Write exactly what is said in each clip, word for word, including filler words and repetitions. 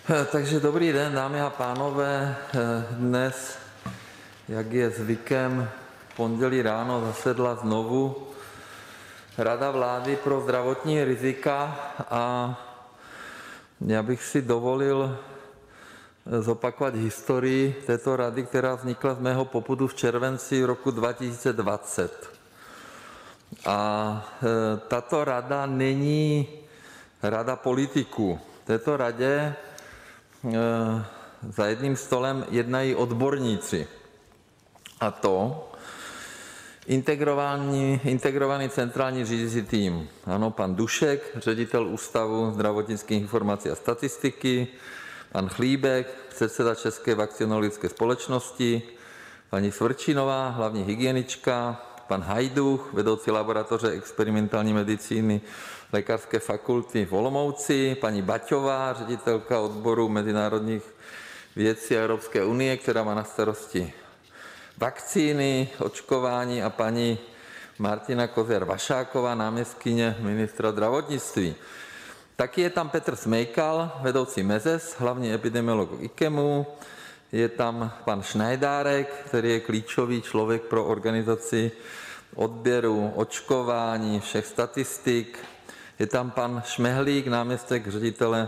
Takže dobrý den, dámy a pánové. Dnes, jak je zvykem, v pondělí ráno zasedla znovu Rada vlády pro zdravotní rizika a já bych si dovolil zopakovat historii této rady, která vznikla z mého popudu v červenci roku dva tisíce dvacet. A tato rada není rada politiků. V této radě za jedním stolem jednají odborníci. A to integrovaný, integrovaný centrální řídící tým. Ano, pan Dušek, ředitel Ústavu zdravotnických informací a statistiky, pan Chlíbek, předseda České vakcinologické společnosti, paní Svrčinová, hlavní hygienička, pan Hajduch, vedoucí laboratoře experimentální medicíny Lékařské fakulty v Olomouci, paní Baťová, ředitelka odboru mezinárodních věcí Evropské unie, která má na starosti vakcíny, očkování, a paní Martina Koziar-Vašáková, náměstkyně ministra zdravotnictví. Taky je tam Petr Smejkal, vedoucí MEZES, hlavní epidemiolog IKEMu, je tam pan Šnajdárek, který je klíčový člověk pro organizaci odběru, očkování, všech statistik. Je tam pan Šmehlík, náměstek ředitele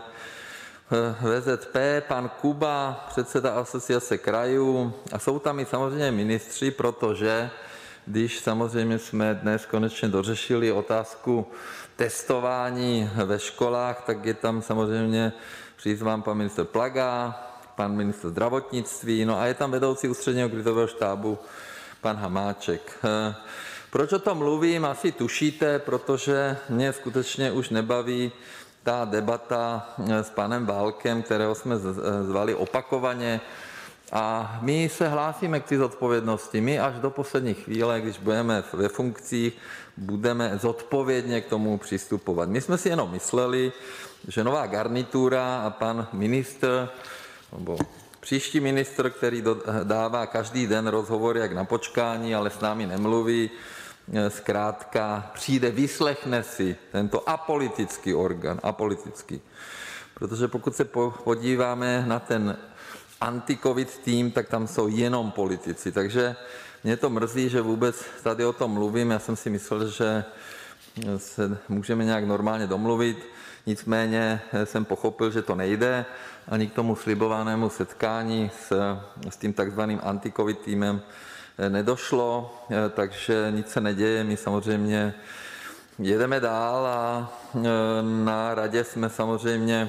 V Z P, pan Kuba, předseda asociace krajů, a jsou tam i samozřejmě ministři, protože když samozřejmě jsme dnes konečně dořešili otázku testování ve školách, tak je tam samozřejmě přizván pan ministr Plaga, pan ministr zdravotnictví, no a je tam vedoucí ústředního krizového štábu pan Hamáček. Proč o tom mluvím, asi tušíte, protože mě skutečně už nebaví ta debata s panem Válkem, kterého jsme zvali opakovaně, a my se hlásíme k té zodpovědnosti. My až do poslední chvíle, když budeme ve funkcích, budeme zodpovědně k tomu přistupovat. My jsme si jenom mysleli, že nová garnitura a pan ministr, nebo příští ministr, který dává každý den rozhovory jak na počkání, ale s námi nemluví, zkrátka přijde, vyslechne si tento apolitický orgán, apolitický. Protože pokud se podíváme na ten anti-covid tým, tak tam jsou jenom politici. Takže mě to mrzí, že vůbec tady o tom mluvím. Já jsem si myslel, že se můžeme nějak normálně domluvit. Nicméně jsem pochopil, že to nejde ani k tomu slibovanému setkání s, s tím takzvaným anti-covid týmem nedošlo, takže nic se neděje. My samozřejmě jedeme dál a na radě jsme samozřejmě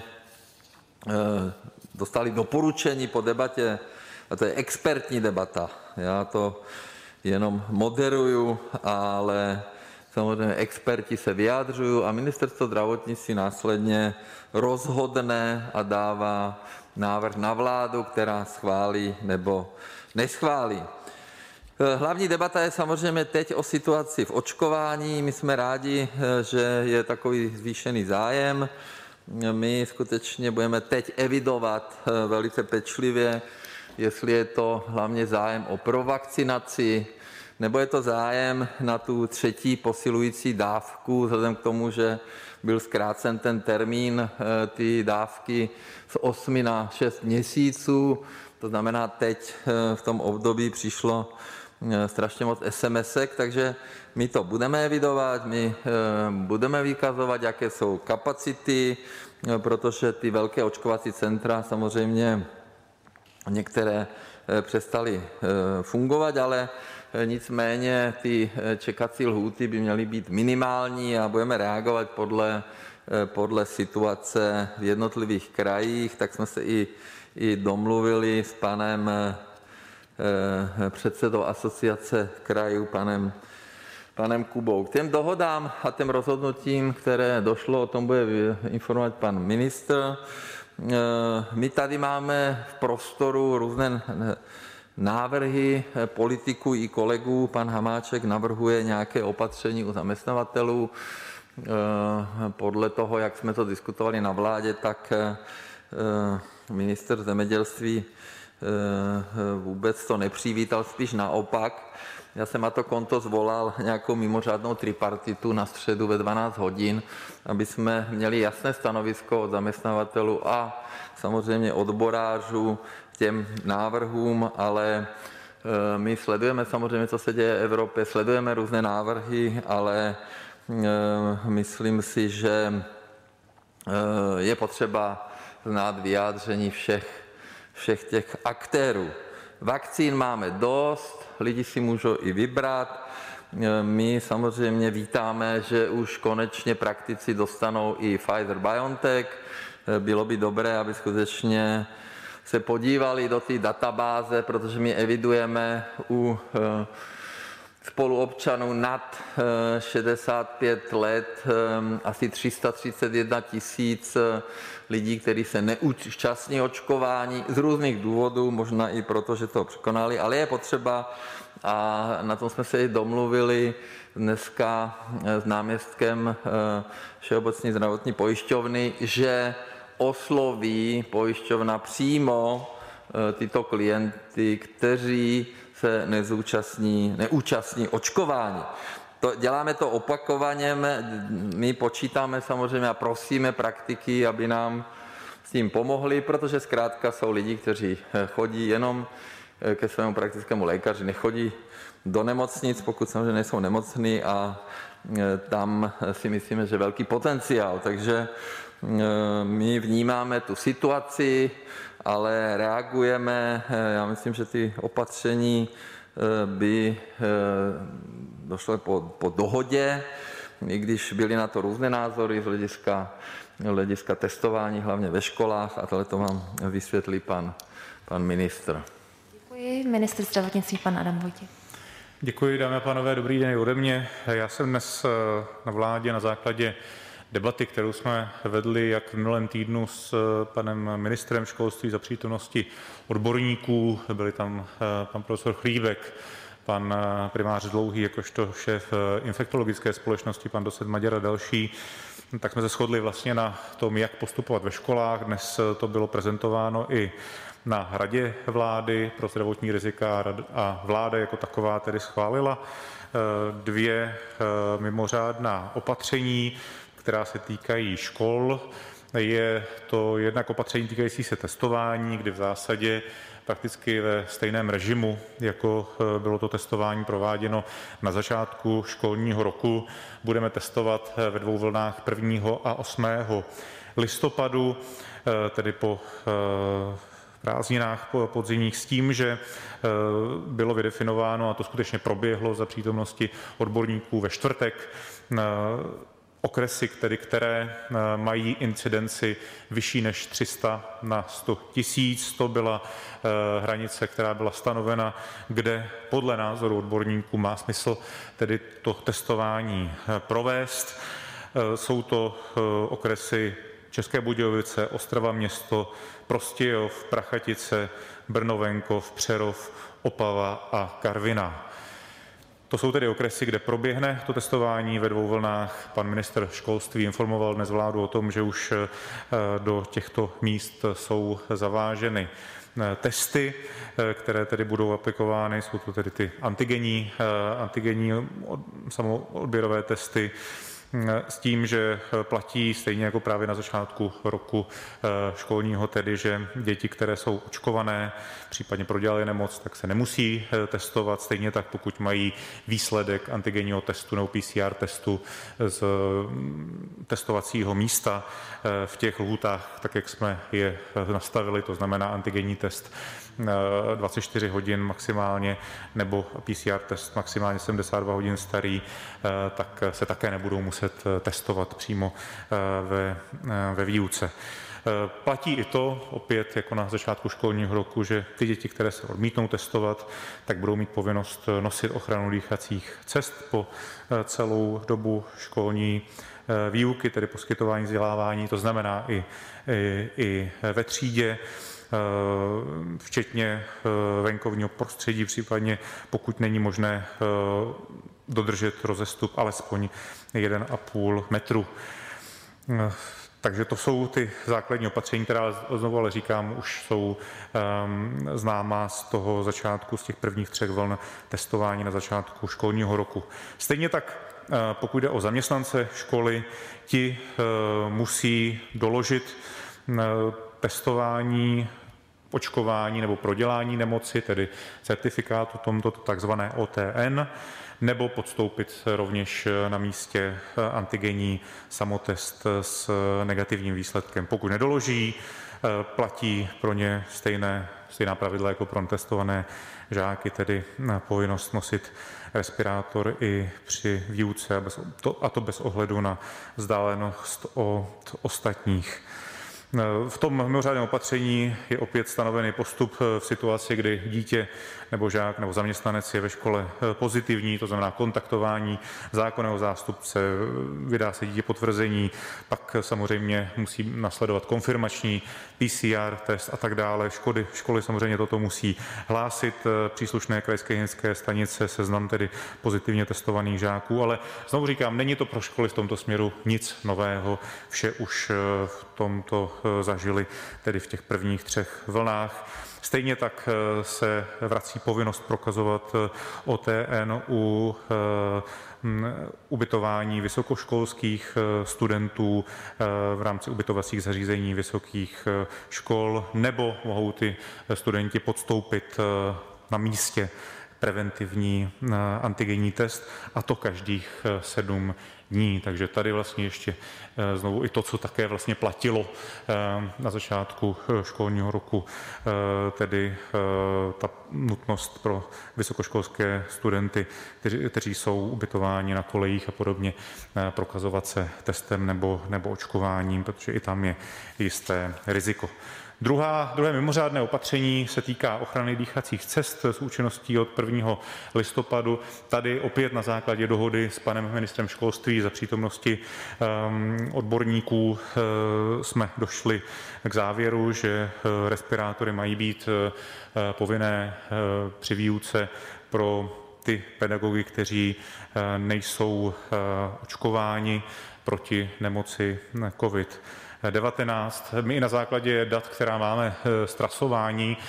dostali doporučení po debatě, a to je expertní debata. Já to jenom moderuju, ale samozřejmě experti se vyjádřují a ministerstvo zdravotnictví následně rozhodne a dává návrh na vládu, která schválí nebo neschválí. Hlavní debata je samozřejmě teď o situaci v očkování. My jsme rádi, že je takový zvýšený zájem. My skutečně budeme teď evidovat velice pečlivě, jestli je to hlavně zájem o provakcinaci, nebo je to zájem na tu třetí posilující dávku, vzhledem k tomu, že byl zkrácen ten termín ty dávky z osmi na šest měsíců. To znamená, teď v tom období přišlo strašně moc SMSek, takže my to budeme evidovat, my budeme vykazovat, jaké jsou kapacity, protože ty velké očkovací centra samozřejmě některé přestaly fungovat, ale nicméně ty čekací lhůty by měly být minimální a budeme reagovat podle, podle situace v jednotlivých krajích. Tak jsme se i, i domluvili s panem předsedou asociace krajů, panem, panem Kubou. K těm dohodám a těm rozhodnutím, které došlo, o tom bude informovat pan ministr. My tady máme v prostoru různé návrhy politiků i kolegů. Pan Hamáček navrhuje nějaké opatření u zaměstnavatelů. Podle toho, jak jsme to diskutovali na vládě, tak ministr zemědělství vůbec to nepřivítal, spíš naopak. Já jsem na to konto zvolal nějakou mimořádnou tripartitu na středu ve dvanáct hodin, aby jsme měli jasné stanovisko od zaměstnavatelů a samozřejmě odborářů těm návrhům, ale my sledujeme samozřejmě, co se děje v Evropě, sledujeme různé návrhy, ale myslím si, že je potřeba znát vyjádření všech, všech těch aktérů. Vakcín máme dost, lidi si můžou i vybrat. My samozřejmě vítáme, že už konečně praktici dostanou i Pfizer-BioNTech. Bylo by dobré, aby skutečně se podívali do té databáze, protože my evidujeme u spoluobčanů nad šedesát pět let asi tři sta třicet jedna tisíc lidí, kteří se neúčastní očkování z různých důvodů, možná i proto, že to překonali, ale je potřeba, a na tom jsme se i domluvili dneska s náměstkem Všeobecné zdravotní pojišťovny, že osloví pojišťovna přímo tyto klienty, kteří se nezúčastní, neúčastní očkování. To, děláme to opakovaně, my počítáme samozřejmě a prosíme praktiky, aby nám s tím pomohli, protože zkrátka jsou lidi, kteří chodí jenom ke svému praktickému lékaři, nechodí do nemocnic, pokud samozřejmě nejsou nemocní, a tam si myslíme, že velký potenciál. Takže my vnímáme tu situaci, ale reagujeme. Já myslím, že ty opatření by došlo po, po dohodě, i když byly na to různé názory z hlediska, hlediska testování, hlavně ve školách, a tohle to vám vysvětlí pan, pan ministr. Děkuji. Ministr zdravotnictví, pan Adam Vojtěch. Děkuji, dámy a pánové, dobrý den i ode mě. Já jsem dnes na vládě na základě debaty, kterou jsme vedli jak v minulém týdnu s panem ministrem školství za přítomnosti odborníků, byli tam pan profesor Chlíbek, pan primář Dlouhý, jakožto šéf infektologické společnosti, pan docent Maďar a další, tak jsme se shodli vlastně na tom, jak postupovat ve školách. Dnes to bylo prezentováno i na Radě vlády pro zdravotní rizika a vláda jako taková tedy schválila dvě mimořádná opatření, která se týkají škol. Je to jednak opatření týkající se testování, kdy v zásadě prakticky ve stejném režimu, jako bylo to testování prováděno na začátku školního roku, budeme testovat ve dvou vlnách prvního a osmého listopadu, tedy po prázdninách podzimních, s tím, že bylo vydefinováno, a to skutečně proběhlo za přítomnosti odborníků ve čtvrtek, okresy, tedy, které mají incidenci vyšší než tři sta na sto tisíc. To byla hranice, která byla stanovena, kde podle názoru odborníků má smysl tedy to testování provést. Jsou to okresy České Budějovice, Ostrava město, Prostějov, Prachatice, Brno-Venkov, Přerov, Opava a Karviná. To jsou tedy okresy, kde proběhne to testování ve dvou vlnách. Pan ministr školství informoval dnes vládu o tom, že už do těchto míst jsou zaváženy testy, které tedy budou aplikovány. Jsou to tedy ty antigenní, antigenní samoodběrové testy, s tím, že platí stejně jako právě na začátku roku školního, tedy, že děti, které jsou očkované, případně prodělaly nemoc, tak se nemusí testovat. Stejně tak, pokud mají výsledek antigenního testu nebo P C R testu z testovacího místa v těch lhůtách, tak jak jsme je nastavili, to znamená antigenní test dvacet čtyři hodin maximálně nebo P C R test maximálně sedmdesát dva hodin starý, tak se také nebudou muset testovat přímo ve, ve výuce. Platí i to, opět jako na začátku školního roku, že ty děti, které se odmítnou testovat, tak budou mít povinnost nosit ochranu dýchacích cest po celou dobu školní výuky, tedy poskytování vzdělávání, to znamená i, i, i ve třídě, včetně venkovního prostředí, případně pokud není možné dodržet rozestup alespoň jeden a půl metru. Takže to jsou ty základní opatření, která znovu ale říkám, už jsou um, známá z toho začátku, z těch prvních třech vln testování na začátku školního roku. Stejně tak, uh, pokud jde o zaměstnance školy, ti uh, musí doložit uh, testování, očkování nebo prodělání nemoci, tedy certifikát o tomto takzvané O T N, nebo podstoupit rovněž na místě antigenní samotest s negativním výsledkem. Pokud nedoloží, platí pro ně stejné, stejná pravidla jako pro testované žáky, tedy povinnost nosit respirátor i při výuce, a, bez, to, a to bez ohledu na vzdálenost od ostatních. V tom mimořádném opatření je opět stanovený postup v situaci, kdy dítě nebo žák nebo zaměstnanec je ve škole pozitivní, to znamená kontaktování zákonného zástupce, vydá se dítě potvrzení, pak samozřejmě musí nasledovat konfirmační P C R test a tak dále. Školy, školy samozřejmě toto musí hlásit, příslušné krajské hygienické stanice, seznam tedy pozitivně testovaných žáků, ale znovu říkám, není to pro školy v tomto směru nic nového, vše už v tomto zažili tedy v těch prvních třech vlnách. Stejně tak se vrací povinnost prokazovat O T N u ubytování vysokoškolských studentů v rámci ubytovacích zařízení vysokých škol, nebo mohou ty studenti podstoupit na místě preventivní antigenní test, a to každých sedm dní. Takže tady vlastně ještě znovu i to, co také vlastně platilo na začátku školního roku, tedy ta nutnost pro vysokoškolské studenty, kteří, kteří jsou ubytováni na kolejích a podobně, prokazovat se testem nebo, nebo očkováním, protože i tam je jisté riziko. Druhá, druhé mimořádné opatření se týká ochrany dýchacích cest s účinností od prvního listopadu. Tady opět na základě dohody s panem ministrem školství za přítomnosti um, odborníků uh, jsme došli k závěru, že uh, respirátory mají být uh, povinné uh, při výuce pro ty pedagogy, kteří uh, nejsou uh, očkováni proti nemoci COVID devatenáct. My i na základě dat, která máme z trasování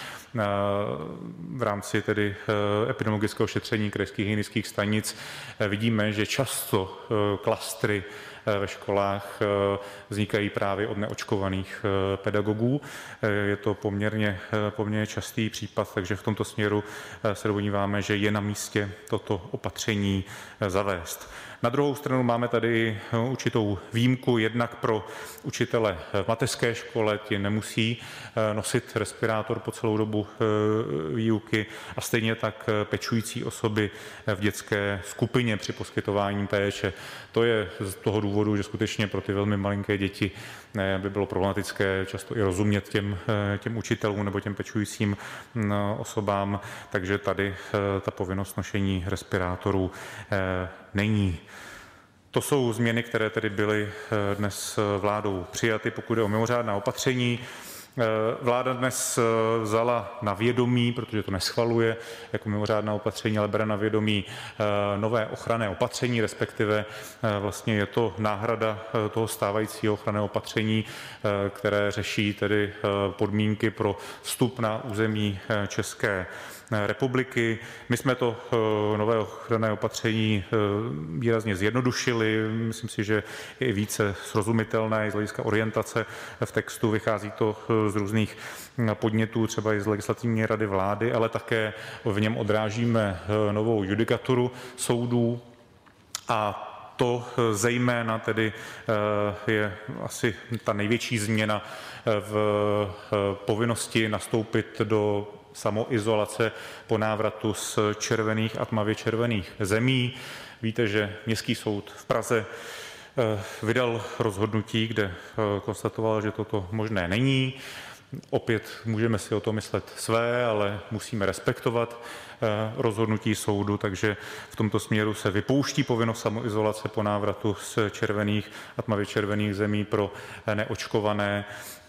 v rámci tedy epidemiologického šetření krajských hygienických stanic, vidíme, že často klastry ve školách vznikají právě od neočkovaných pedagogů. Je to poměrně, poměrně častý případ, takže v tomto směru se domníváme, že je na místě toto opatření zavést. Na druhou stranu máme tady určitou výjimku, jednak pro učitele v mateřské škole, ti nemusí nosit respirátor po celou dobu výuky, a stejně tak pečující osoby v dětské skupině při poskytování péče. To je z toho důvodu, že skutečně pro ty velmi malinké děti by bylo problematické často i rozumět těm, těm učitelům nebo těm pečujícím osobám, takže tady ta povinnost nošení respirátorů není. To jsou změny, které tedy byly dnes vládou přijaty, pokud je o mimořádná opatření. Vláda dnes vzala na vědomí, protože to neschvaluje jako mimořádná opatření, ale bere na vědomí nové ochranné opatření, respektive vlastně je to náhrada toho stávajícího ochranného opatření, které řeší tedy podmínky pro vstup na území České republiky. My jsme to nové ochranné opatření výrazně zjednodušili. Myslím si, že je více srozumitelné z hlediska orientace v textu. Vychází to z různých podnětů, třeba i z legislativní rady vlády, ale také v něm odrážíme novou judikaturu soudů, a to zejména tedy je asi ta největší změna v povinnosti nastoupit do samoizolace po návratu z červených a tmavě červených zemí. Víte, že Městský soud v Praze vydal rozhodnutí, kde konstatoval, že toto možné není. Opět můžeme si o to myslet své, ale musíme respektovat rozhodnutí soudu, takže v tomto směru se vypouští povinnost samoizolace po návratu z červených a tmavě červených zemí pro neočkované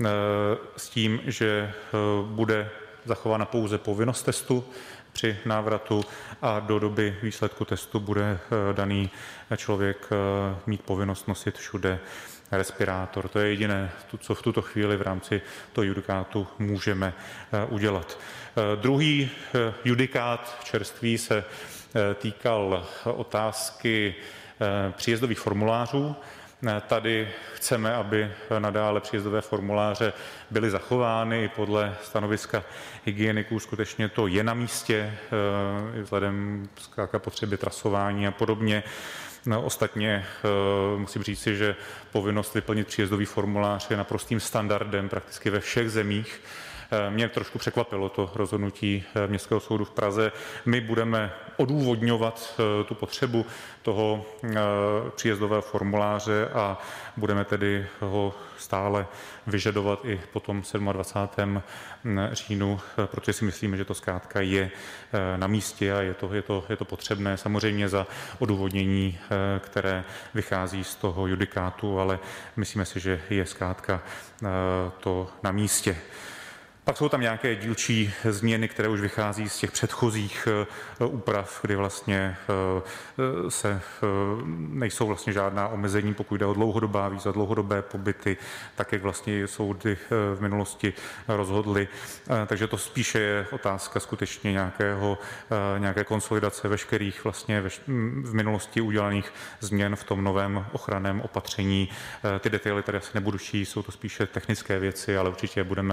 s tím, že bude zachována pouze povinnost testu při návratu a do doby výsledku testu bude daný člověk mít povinnost nosit všude respirátor. To je jediné, co v tuto chvíli v rámci toho judikátu můžeme udělat. Druhý judikát čerstvý se týkal otázky příjezdových formulářů. Tady chceme, aby nadále příjezdové formuláře byly zachovány. Podle stanoviska hygieniků skutečně to je na místě, vzhledem k potřebě trasování a podobně. No, ostatně musím říci, že povinnost vyplnit příjezdový formulář je naprostým standardem prakticky ve všech zemích. Mě trošku překvapilo to rozhodnutí Městského soudu v Praze. My budeme odůvodňovat tu potřebu toho příjezdového formuláře a budeme tedy ho stále vyžadovat i po tom dvacátém sedmém říjnu, protože si myslíme, že to zkrátka je na místě a je to, je to, je to potřebné. Samozřejmě za odůvodnění, které vychází z toho judikátu, ale myslíme si, že je zkrátka to na místě. Pak jsou tam nějaké dílčí změny, které už vychází z těch předchozích úprav, kdy vlastně se nejsou vlastně žádná omezení, pokud jde o dlouhodobá víza, dlouhodobé pobyty, tak jak vlastně soudy v minulosti rozhodly. Takže to spíše je otázka skutečně nějakého, nějaké konsolidace veškerých vlastně v minulosti udělaných změn v tom novém ochranném opatření. Ty detaily tady asi nebudu číst, jsou to spíše technické věci, ale určitě budeme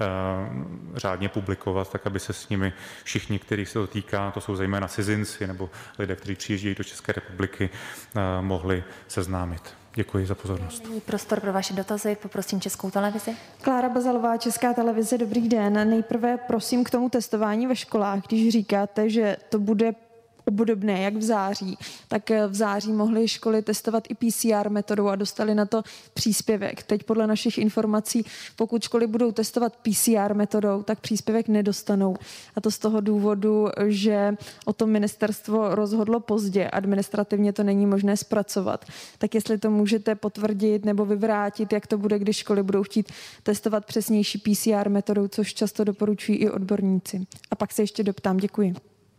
řádně publikovat, tak aby se s nimi všichni, kterých se to týká, to jsou zejména cizinci nebo lidé, kteří přijíždějí do České republiky, mohli seznámit. Děkuji za pozornost. Nyní prostor pro vaše dotazy, poprosím Českou televizi. Klára Bazalová, Česká televize, dobrý den. Nejprve prosím k tomu testování ve školách, když říkáte, že to bude obdobné jak v září, tak v září mohly školy testovat i P C R metodou a dostali na to příspěvek. Teď podle našich informací, pokud školy budou testovat P C R metodou, tak příspěvek nedostanou. A to z toho důvodu, že o tom ministerstvo rozhodlo pozdě, administrativně to není možné zpracovat. Tak jestli to můžete potvrdit nebo vyvrátit, jak to bude, když školy budou chtít testovat přesnější P C R metodou, což často doporučují i odborníci. A pak se ještě doptám. Děkuji.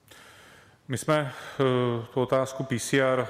My jsme tu otázku P C R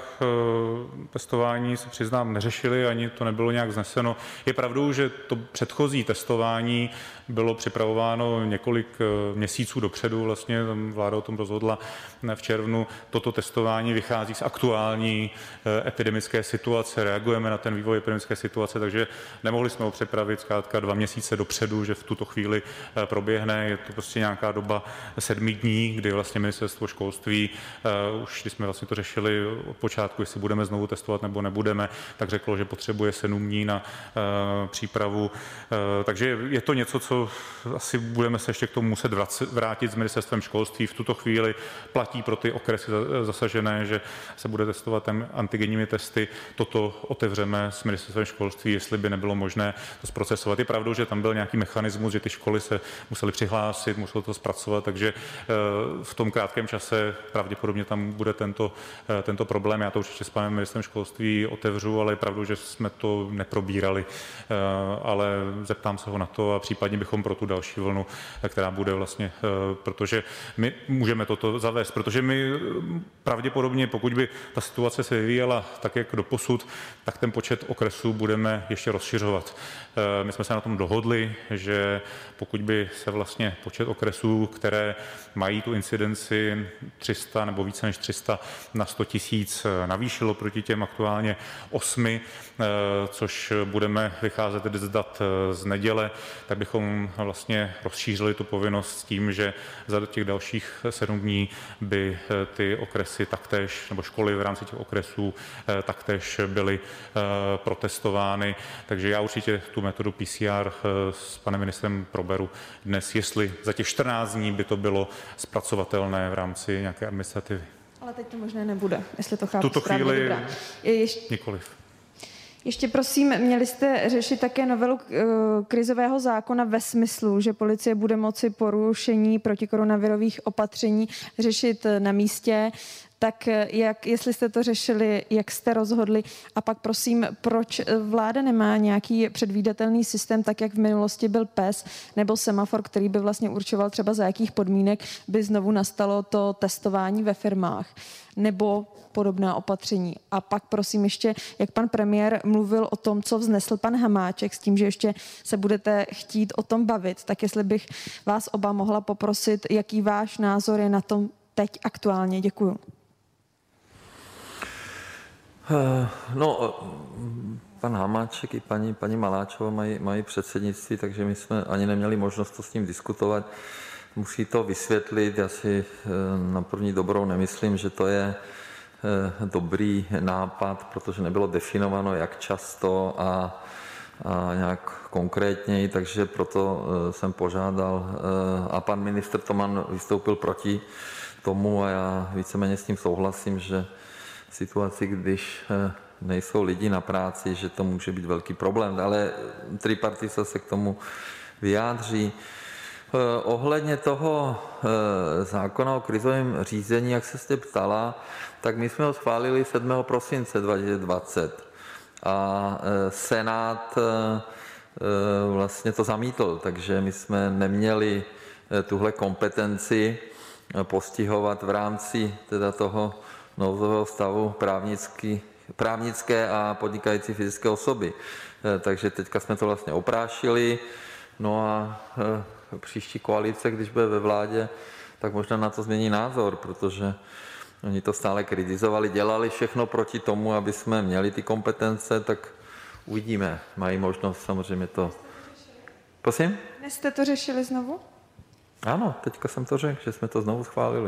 testování, se přiznám, neřešili, ani to nebylo nějak vzneseno. Je pravdou, že to předchozí testování bylo připravováno několik měsíců dopředu, vlastně vláda o tom rozhodla v červnu. Toto testování vychází z aktuální epidemické situace, reagujeme na ten vývoj epidemické situace, takže nemohli jsme ho připravit zkrátka dva měsíce dopředu, že v tuto chvíli proběhne. Je to prostě nějaká doba sedmi dní, kdy vlastně ministerstvo školství Uh, už když jsme vlastně to řešili od počátku, jestli budeme znovu testovat nebo nebudeme, tak řeklo, že potřebuje sedm dní na uh, přípravu. Uh, takže je to něco, co asi budeme se ještě k tomu muset vracet, vrátit s ministerstvem školství. V tuto chvíli platí pro ty okresy zasažené, že se bude testovat antigenními testy. Toto otevřeme s ministerstvem školství, jestli by nebylo možné to zprocesovat. Je pravdou, že tam byl nějaký mechanismus, že ty školy se musely přihlásit, muselo to zpracovat, takže uh, v tom krátkém čase pravděpodobně tam bude tento, tento problém. Já to určitě s panem ministrem školství otevřu, ale je pravdou, že jsme to neprobírali, ale zeptám se ho na to a případně bychom pro tu další vlnu, která bude vlastně, protože my můžeme toto zavést, protože my pravděpodobně, pokud by ta situace se vyvíjela tak, jak doposud, tak ten počet okresů budeme ještě rozšiřovat. My jsme se na tom dohodli, že pokud by se vlastně počet okresů, které mají tu incidenci tři sta nebo více než tři sta na sto tisíc navýšilo proti těm aktuálně osmi, což budeme vycházet tedy z dat z neděle, tak bychom vlastně rozšířili tu povinnost s tím, že za těch dalších sedm dní by ty okresy taktéž, nebo školy v rámci těch okresů taktéž byly protestovány. Takže já určitě tu metodu P C R s panem ministrem proberu dnes, jestli za těch čtrnáct dní by to bylo zpracovatelné v rámci nějaké administrativy. Ale teď to možné nebude, jestli to chápu tuto správně. chvíli Dobrá. Ještě, nikoliv. ještě prosím, měli jste řešit také novelu krizového zákona ve smyslu, že policie bude moci porušení protikoronavirových opatření řešit na místě. tak jak, jestli jste to řešili, jak jste rozhodli a pak prosím, proč vláda nemá nějaký předvídatelný systém, tak jak v minulosti byl P E S nebo semafor, který by vlastně určoval třeba za jakých podmínek by znovu nastalo to testování ve firmách nebo podobná opatření. A pak prosím ještě, jak pan premiér mluvil o tom, co vznesl pan Hamáček s tím, že ještě se budete chtít o tom bavit, tak jestli bych vás oba mohla poprosit, jaký váš názor je na tom teď aktuálně. Děkuju. No, pan Hamáček i paní, paní Maláčová mají, mají předsednictví, takže my jsme ani neměli možnost to s ním diskutovat. Musí to vysvětlit. Já si na první dobrou nemyslím, že to je dobrý nápad, protože nebylo definováno, jak často a, a nějak konkrétněji, takže proto jsem požádal a pan ministr Toman vystoupil proti tomu a já víceméně s tím souhlasím, že v situaci, když nejsou lidi na práci, že to může být velký problém, ale tripartita se k tomu vyjádří. Ohledně toho zákona o krizovém řízení, jak se jste ptala, tak my jsme ho schválili sedmého prosince dva tisíce dvacet a Senát vlastně to zamítl, takže my jsme neměli tuhle kompetenci postihovat v rámci teda toho nouzového stavu právnický, právnické a podnikající fyzické osoby. Takže teďka jsme to vlastně oprášili, no a příští koalice, když bude ve vládě, tak možná na to změní názor, protože oni to stále kritizovali, dělali všechno proti tomu, aby jsme měli ty kompetence, tak uvidíme. Mají možnost samozřejmě to. Prosím? Dnes jste to řešili znovu? Ano, teďka jsem to řekl, že jsme to znovu schválili.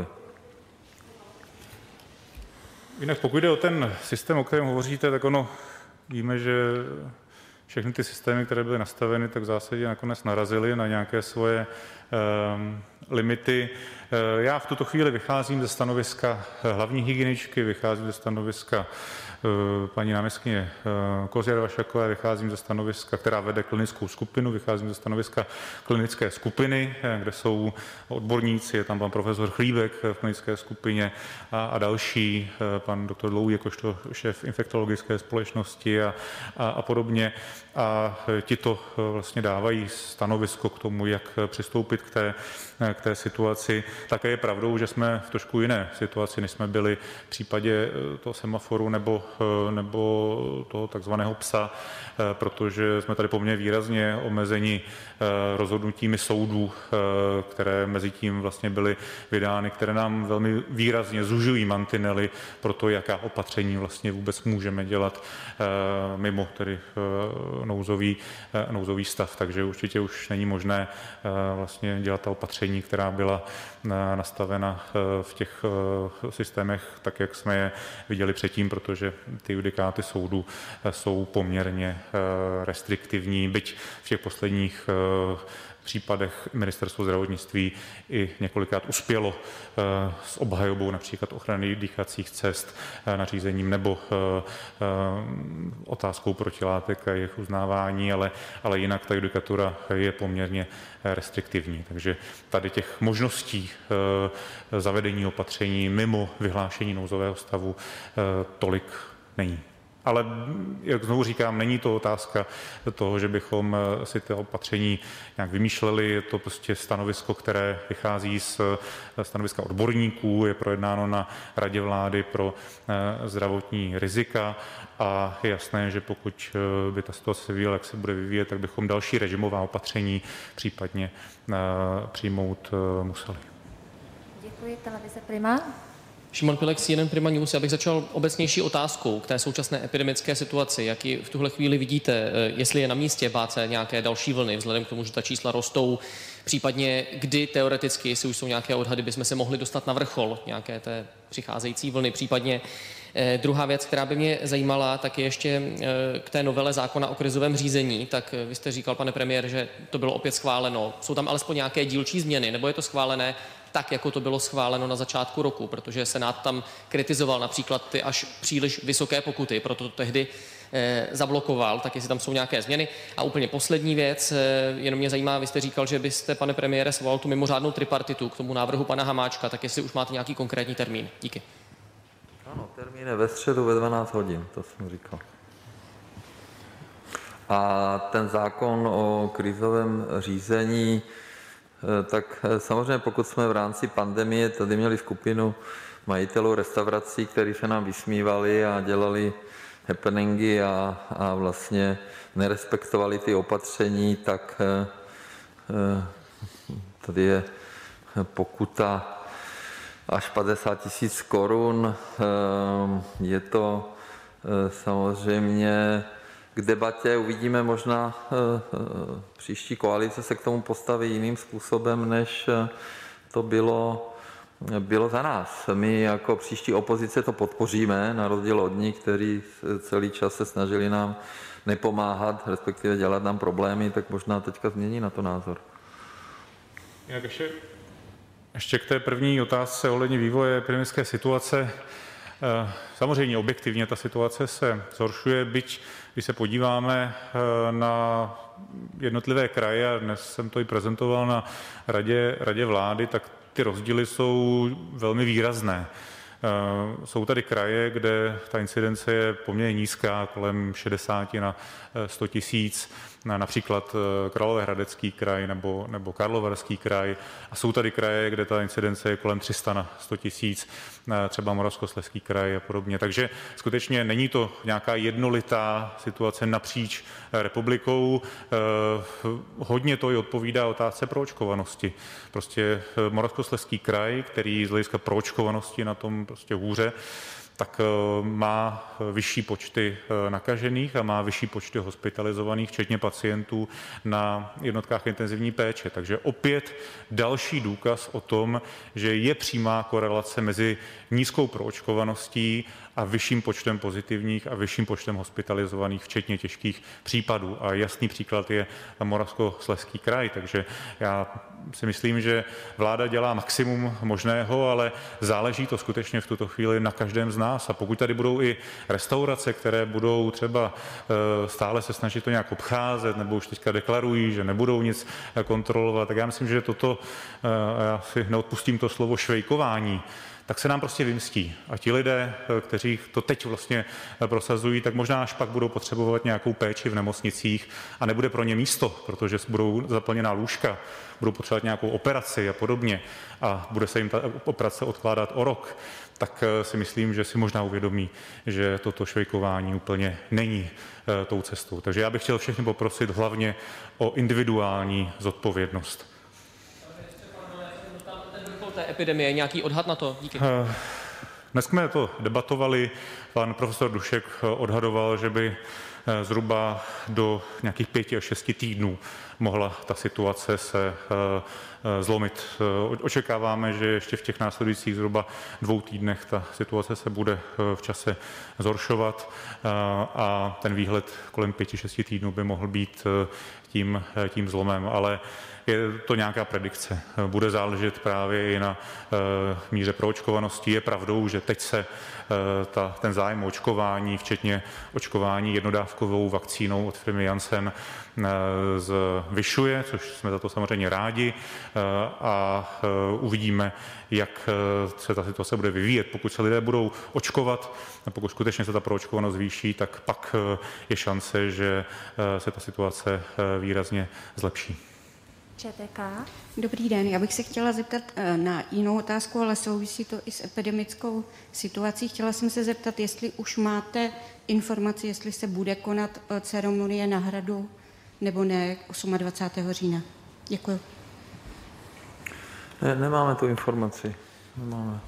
Jinak pokud jde o ten systém, o kterém hovoříte, tak ono víme, že všechny ty systémy, které byly nastaveny, tak v zásadě nakonec narazily na nějaké svoje um, limity. Já v tuto chvíli vycházím ze stanoviska hlavní hygieničky, vycházím ze stanoviska paní náměstkyně Kozěra Vašakové, vycházím ze stanoviska, která vede klinickou skupinu, vycházím ze stanoviska klinické skupiny, kde jsou odborníci, je tam pan profesor Chlíbek v klinické skupině a, a další, pan doktor Dlouhý jakožto šéf infektologické společnosti a, a, a podobně. A tito vlastně dávají stanovisko k tomu, jak přistoupit k té, k té situaci. Také je pravdou, že jsme v trošku jiné situaci, než jsme byli v případě toho semaforu nebo, nebo toho takzvaného psa, protože jsme tady poměrně výrazně omezeni rozhodnutími soudů, které mezi tím vlastně byly vydány, které nám velmi výrazně zužují mantinely pro to, jaká opatření vlastně vůbec můžeme dělat mimo tedy nouzový, nouzový stav. Takže určitě už není možné vlastně dělat ta opatření, která byla nastavena v těch systémech, tak jak jsme je viděli předtím, protože ty judikáty soudů jsou poměrně restriktivní, byť v těch posledních případech ministerstvo zdravotnictví i několikrát uspělo s obhajobou například ochrany dýchacích cest nařízením nebo otázkou protilátek a jejich uznávání, ale, ale jinak ta judikatura je poměrně restriktivní. Takže tady těch možností zavedení opatření mimo vyhlášení nouzového stavu tolik není. Ale jak znovu říkám, není to otázka toho, že bychom si ty opatření nějak vymýšleli. Je to prostě stanovisko, které vychází z stanoviska odborníků, je projednáno na Radě vlády pro zdravotní rizika a je jasné, že pokud by ta situace se vyvíjela, jak se bude vyvíjet, tak bychom další režimová opatření případně přijmout museli. Děkuji, televize Prima. Šimon Pilek, C N N Prima News. Já bych začal obecnější otázkou k té současné epidemické situaci. Jak ji v tuhle chvíli vidíte, jestli je na místě bát se nějaké další vlny, vzhledem k tomu, že ta čísla rostou, případně kdy teoreticky, jestli už jsou nějaké odhady, bychom se mohli dostat na vrchol nějaké té přicházející vlny, případně eh, druhá věc, která by mě zajímala, tak je ještě eh, k té novele zákona o krizovém řízení. Tak eh, vy jste říkal, pane premiér, že to bylo opět schváleno. Jsou tam alespoň nějaké dílčí změny, nebo je to schválené tak, jako to bylo schváleno na začátku roku, protože Senát tam kritizoval například ty až příliš vysoké pokuty, proto to tehdy eh, zablokoval, tak jestli tam jsou nějaké změny. A úplně poslední věc, eh, jenom mě zajímá, vy jste říkal, že byste, pane premiére, svolal tu mimořádnou tripartitu k tomu návrhu pana Hamáčka, tak jestli už máte nějaký konkrétní termín. Díky. Ano, termín je ve středu ve dvanáct hodin, to jsem říkal. A ten zákon o krizovém řízení, tak samozřejmě pokud jsme v rámci pandemie tady měli skupinu majitelů restaurací, kteří se nám vysmívali a dělali happeningy a, a vlastně nerespektovali ty opatření, tak tady je pokuta až padesát tisíc korun. Je to samozřejmě k debatě, uvidíme, možná příští koalice se k tomu postaví jiným způsobem, než to bylo, bylo za nás. My jako příští opozice to podpoříme, na rozdíl od nich, kteří celý čas se snažili nám nepomáhat, respektive dělat nám problémy, tak možná teďka změní na to názor. Jak ještě, ještě k té první otázce ohledně vývoje epidemické situace. Samozřejmě objektivně ta situace se zhoršuje, byť když se podíváme na jednotlivé kraje, a dnes jsem to i prezentoval na radě, radě vlády, tak ty rozdíly jsou velmi výrazné. Jsou tady kraje, kde ta incidence je poměrně nízká, kolem šedesát na sto tisíc, například Královéhradecký kraj nebo, nebo Karlovarský kraj. A jsou tady kraje, kde ta incidence je kolem tři sta na sto tisíc, třeba Moravskoslezský kraj a podobně. Takže skutečně není to nějaká jednolitá situace napříč republikou. Hodně to i odpovídá otázce proočkovanosti. Prostě Moravskoslezský kraj, který z hlediska proočkovanosti na tom prostě hůře, tak má vyšší počty nakažených a má vyšší počty hospitalizovaných, včetně pacientů na jednotkách intenzivní péče. Takže opět další důkaz o tom, že je přímá korelace mezi nízkou proočkovaností a vyšším počtem pozitivních a vyšším počtem hospitalizovaných, včetně těžkých případů. A jasný příklad je Moravskoslezský kraj. Takže já si myslím, že vláda dělá maximum možného, ale záleží to skutečně v tuto chvíli na každém z nás. A pokud tady budou i restaurace, které budou třeba stále se snažit to nějak obcházet, nebo už teďka deklarují, že nebudou nic kontrolovat, tak já myslím, že toto, já si neodpustím to slovo švejkování, tak se nám prostě vymstí. A ti lidé, kteří to teď vlastně prosazují, tak možná až pak budou potřebovat nějakou péči v nemocnicích a nebude pro ně místo, protože budou zaplněná lůžka, budou potřebovat nějakou operaci a podobně a bude se jim ta operace odkládat o rok, tak si myslím, že si možná uvědomí, že toto švejkování úplně není tou cestou. Takže já bych chtěl všechny poprosit hlavně o individuální zodpovědnost. Té epidemie, nějaký odhad na to? Díky. Dnes jsme to debatovali, pan profesor Dušek odhadoval, že by zhruba do nějakých pěti až šesti týdnů mohla ta situace se zlomit. Očekáváme, že ještě v těch následujících zhruba dvou týdnech ta situace se bude v čase zhoršovat a ten výhled kolem pěti, šesti týdnů by mohl být tím, tím zlomem, ale je to nějaká predikce. Bude záležet právě i na míře proočkovanosti. Je pravdou, že teď se ta, ten zájem o očkování, včetně očkování jednodávkovou vakcínou od firmy Janssen, zvyšuje, což jsme za to samozřejmě rádi a uvidíme, jak se ta situace bude vyvíjet. Pokud se lidé budou očkovat, pokud skutečně se ta proočkovanost zvýší, tak pak je šance, že se ta situace výrazně zlepší. ČTK. Dobrý den, já bych se chtěla zeptat na jinou otázku, ale souvisí to i s epidemickou situací. Chtěla jsem se zeptat, jestli už máte informaci, jestli se bude konat ceremonie na Hradu nebo ne dvacátého osmého října. Děkuji. Ne, nemáme tu informaci. Nemáme.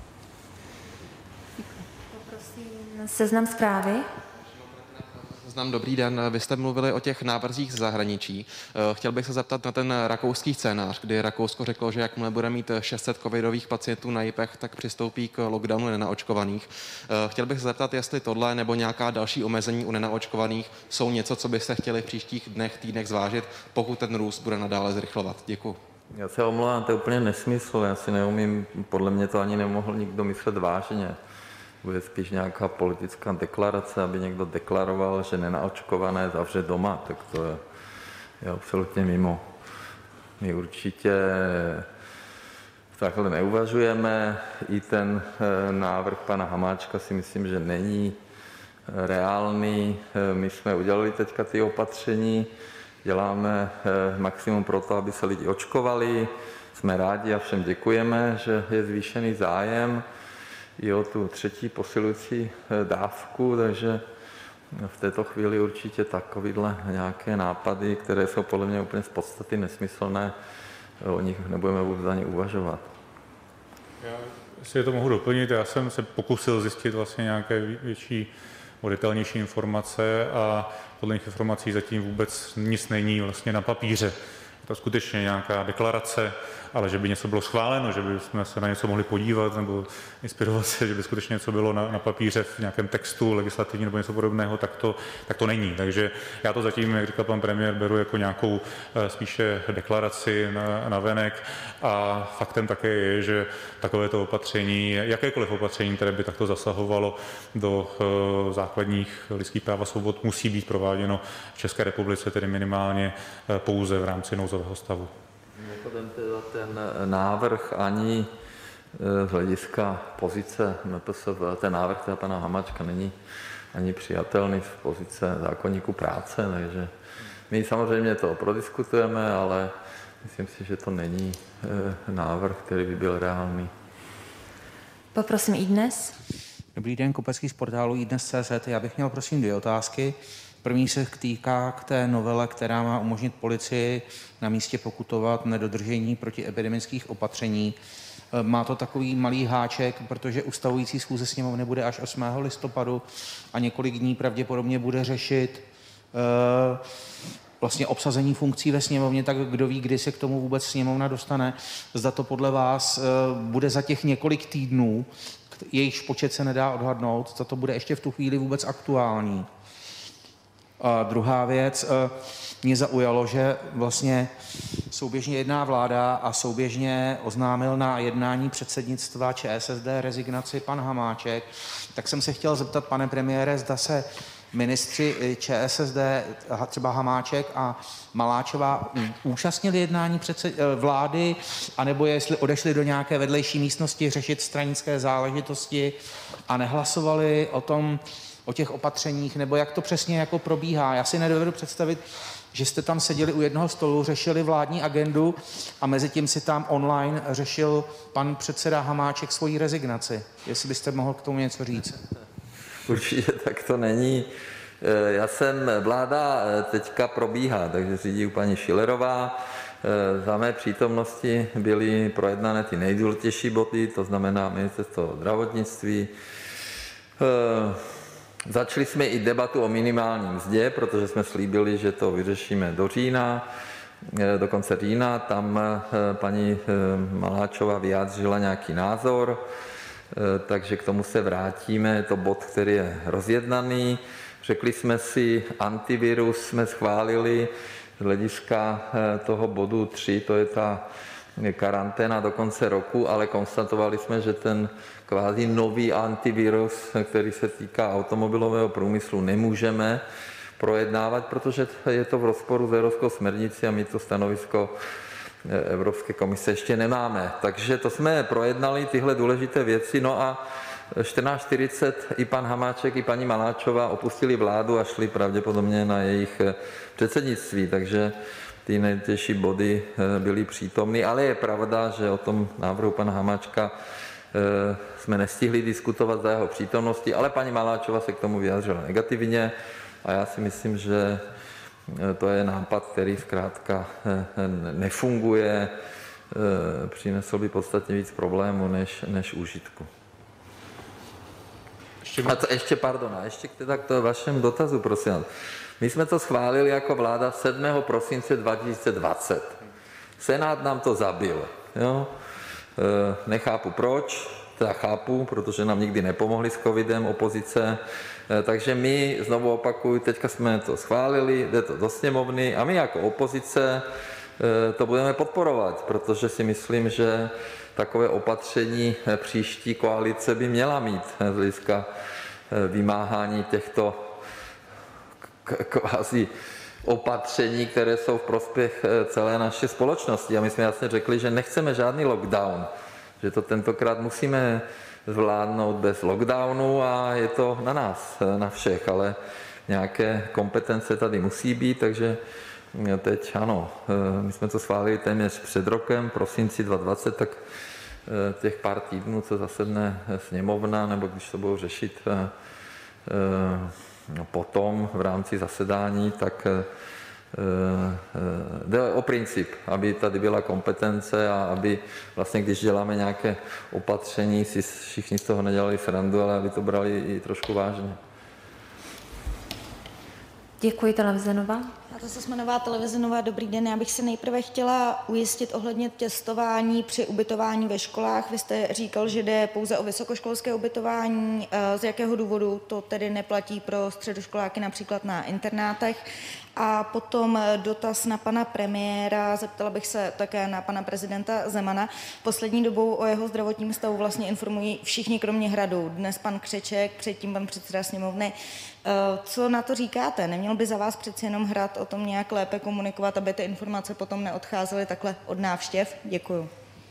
Poprosím seznam zprávy. Znám, dobrý den. Vy jste mluvili o těch návrzích z zahraničí. Chtěl bych se zeptat na ten rakouský scénář, kdy Rakousko řeklo, že jakmile bude mít šest set covidových pacientů na jipech, tak přistoupí k lockdownu nenaočkovaných. Chtěl bych se zeptat, jestli tohle nebo nějaká další omezení u nenaočkovaných jsou něco, co byste chtěli v příštích dnech, týdnech zvážit, pokud ten růst bude nadále zrychlovat. Děkuji. Já se omlouvám, to je úplně nesmysl. Já si neumím, podle mě to ani nemohl nikdo myslet vážně. Bude spíš nějaká politická deklarace, aby někdo deklaroval, že nenaočkované zavře doma, tak to je, je absolutně mimo. My určitě takhle neuvažujeme. I ten návrh pana Hamáčka si myslím, že není reálný. My jsme udělali teďka ty opatření, děláme maximum pro to, aby se lidi očkovali. Jsme rádi a všem děkujeme, že je zvýšený zájem i o tu třetí posilující dávku, takže v této chvíli určitě takovýhle nějaké nápady, které jsou podle mě úplně z podstaty nesmyslné, o nich nebudeme vůbec ani uvažovat. Já si to mohu doplnit. Já jsem se pokusil zjistit vlastně nějaké větší, detailnější informace a podle těch informací zatím vůbec nic není vlastně na papíře. To skutečně nějaká deklarace, ale že by něco bylo schváleno, že by jsme se na něco mohli podívat nebo inspirovat se, že by skutečně něco bylo na, na papíře v nějakém textu legislativní nebo něco podobného, tak to, tak to není. Takže já to zatím, jak říkal pan premiér, beru jako nějakou spíše deklaraci na, na venek a faktem také je, že takovéto opatření, jakékoliv opatření, které by takto zasahovalo do uh, základních lidských práv a svobod, musí být prováděno v České republice, tedy minimálně uh, pouze v rámci nouzového stavu. Mimochodem teda ten návrh ani z hlediska pozice M P S V, ten návrh teda pana Hamáčka není ani přijatelný z pozice zákoníku práce, takže my samozřejmě to prodiskutujeme, ale myslím si, že to není návrh, který by byl reálný. Poprosím i dnes. Dobrý den, Kopecký z portálu iDnes tečka cé zet. Já bych měl prosím dvě otázky. První se týká k té novele, která má umožnit policii na místě pokutovat nedodržení protiepidemických opatření. Má to takový malý háček, protože ustavující schůze sněmovny bude až osmého listopadu a několik dní pravděpodobně bude řešit uh, vlastně obsazení funkcí ve sněmovně, tak kdo ví, kdy se k tomu vůbec sněmovna dostane. Zda to podle vás uh, bude za těch několik týdnů, jejichž počet se nedá odhadnout, zda to bude ještě v tu chvíli vůbec aktuální. A druhá věc, mě zaujalo, že vlastně souběžně jedná vláda a souběžně oznámil na jednání předsednictva ČSSD rezignaci pan Hamáček. Tak jsem se chtěl zeptat, pane premiére, zda se ministři ČSSD, třeba Hamáček a Maláčová, účastnili jednání předsed, vlády, anebo jestli odešli do nějaké vedlejší místnosti řešit stranické záležitosti a nehlasovali o tom, o těch opatřeních, nebo jak to přesně jako probíhá. Já si nedovedu představit, že jste tam seděli u jednoho stolu, řešili vládní agendu a mezi tím si tam online řešil pan předseda Hamáček svoji rezignaci. Jestli byste mohl k tomu něco říct. Určitě tak to není. Já jsem, vláda teďka probíhá, takže řídí paní Schillerová. Za mé přítomnosti byly projednané ty nejdůležitější body, to znamená ministerstvo zdravotnictví. Začali jsme i debatu o minimálním mzdě, protože jsme slíbili, že to vyřešíme do října, do konce října. Tam paní Maláčová vyjádřila nějaký názor, takže k tomu se vrátíme. Je to bod, který je rozjednaný. Řekli jsme si, antivirus jsme schválili z hlediska toho bodu tři, to je ta karanténa do konce roku, ale konstatovali jsme, že ten kvázi nový antivirus, který se týká automobilového průmyslu, nemůžeme projednávat, protože je to v rozporu s evropskou směrnicí a my to stanovisko Evropské komise ještě nemáme. Takže to jsme projednali, tyhle důležité věci. No a čtrnáct čtyřicet i pan Hamáček, i paní Maláčová opustili vládu a šli pravděpodobně na jejich předsednictví, takže ty nejdůležitější body byly přítomny, ale je pravda, že o tom návrhu pana Hamáčka jsme nestihli diskutovat za jeho přítomnosti, ale paní Maláčová se k tomu vyjádřila negativně a já si myslím, že to je nápad, který zkrátka nefunguje, přinesl by podstatně víc problémů než, než užitku. Ještě... A to ještě, pardon, a ještě teda k tomu vašem dotazu, prosím. My jsme to schválili jako vláda sedmého prosince dva tisíce dvacet. Senát nám to zabil. Jo? E, nechápu proč, teda chápu, protože nám nikdy nepomohli s covidem opozice. E, takže my, znovu opakuju, teďka jsme to schválili, jde to do sněmovny a my jako opozice e, to budeme podporovat, protože si myslím, že takové opatření příští koalice by měla mít z hlediska vymáhání těchto kvázi opatření, které jsou v prospěch celé naší společnosti. A my jsme jasně řekli, že nechceme žádný lockdown. že to tentokrát musíme zvládnout bez lockdownu a je to na nás, na všech, ale nějaké kompetence tady musí být, takže teď ano, my jsme to schválili téměř před rokem, prosinci dva tisíce dvacet, tak těch pár týdnů, co zasedne sněmovna, nebo když to budou řešit potom v rámci zasedání, tak jde o princip, aby tady byla kompetence a aby vlastně, když děláme nějaké opatření, si všichni z toho nedělali srandu, ale aby to brali i trošku vážně. Děkuji, televize Nova. A to se Smanová, televize Nova, dobrý den. Já bych se nejprve chtěla ujistit ohledně testování při ubytování ve školách. Vy jste říkal, že jde pouze o vysokoškolské ubytování. Z jakého důvodu to tedy neplatí pro středoškoláky například na internátech? A potom dotaz na pana premiéra, zeptala bych se také na pana prezidenta Zemana. Poslední dobou o jeho zdravotním stavu vlastně informují všichni kromě Hradu. Dnes pan Křeček, předtím pan předseda sněmovny. Co na to říkáte? Neměl by za vás přeci jenom Hrad o tom nějak lépe komunikovat, aby ty informace potom neodcházely takhle od návštěv? Děkuju.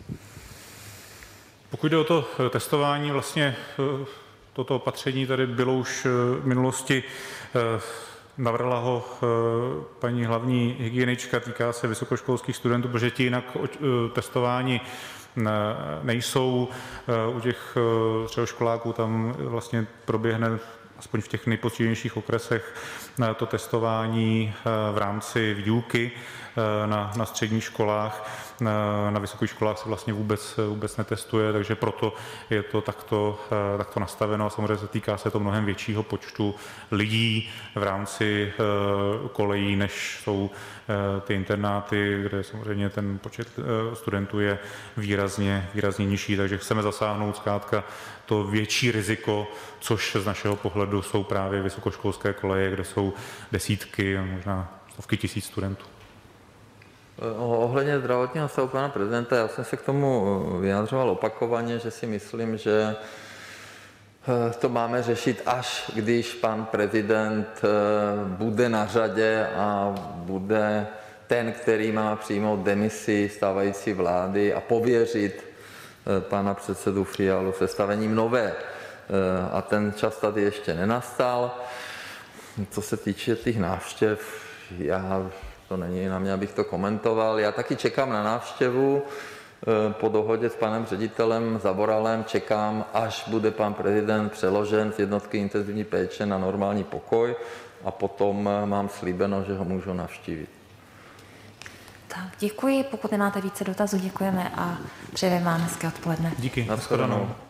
Pokud jde o to testování, vlastně toto opatření tady bylo už v minulosti. Navrhla ho paní hlavní hygienička, týká se vysokoškolských studentů, protože ti jinak testováni nejsou. U těch středoškoláků tam vlastně proběhne aspoň v těch nejpostiženějších okresech to testování v rámci výuky na, na středních školách. Na vysokých školách se vlastně vůbec, vůbec netestuje, takže proto je to takto, takto nastaveno a samozřejmě se týká se to mnohem většího počtu lidí v rámci kolejí, než jsou ty internáty, kde samozřejmě ten počet studentů je výrazně, výrazně nižší, takže chceme zasáhnout zkrátka to větší riziko, což z našeho pohledu jsou právě vysokoškolské koleje, kde jsou desítky, možná stovky tisíc studentů. Ohledně zdravotního stavu pana prezidenta, já jsem se k tomu vyjadřoval opakovaně, že si myslím, že to máme řešit, až když pan prezident bude na řadě a bude ten, který má přijmout demisi stávající vlády a pověřit pana předsedu Fialu sestavením nové. A ten čas tady ještě nenastal. Co se týče těch návštěv, já, to není na mě, abych to komentoval. Já taky čekám na návštěvu po dohodě s panem ředitelem Zavoralem. Čekám, až bude pan prezident přeložen z jednotky intenzivní péče na normální pokoj a potom mám slíbeno, že ho můžu navštívit. Tak, děkuji. Pokud nemáte více dotazů, děkujeme a přejeme vám hezké odpoledne. Díky. Na shledanou.